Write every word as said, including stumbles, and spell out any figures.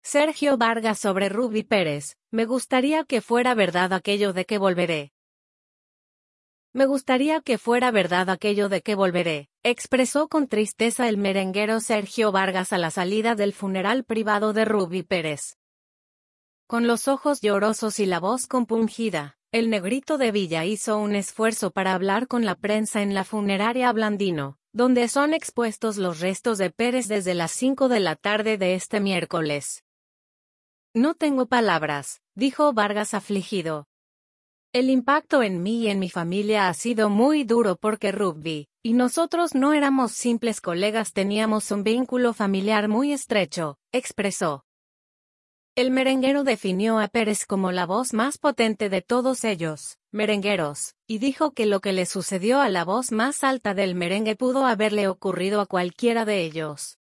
Sergio Vargas sobre Rubí Pérez: me gustaría que fuera verdad aquello de que volveré. Me gustaría que fuera verdad aquello de que volveré, expresó con tristeza el merenguero Sergio Vargas a la salida del funeral privado de Rubí Pérez. Con los ojos llorosos y la voz compungida, el Negrito de Villa hizo un esfuerzo para hablar con la prensa en la funeraria Blandino, donde son expuestos los restos de Pérez desde las cinco de la tarde de este miércoles. No tengo palabras, dijo Vargas afligido. El impacto en mí y en mi familia ha sido muy duro porque Rubí y nosotros no éramos simples colegas, teníamos un vínculo familiar muy estrecho, expresó. El merenguero definió a Pérez como la voz más potente de todos ellos, merengueros, y dijo que lo que le sucedió a la voz más alta del merengue pudo haberle ocurrido a cualquiera de ellos.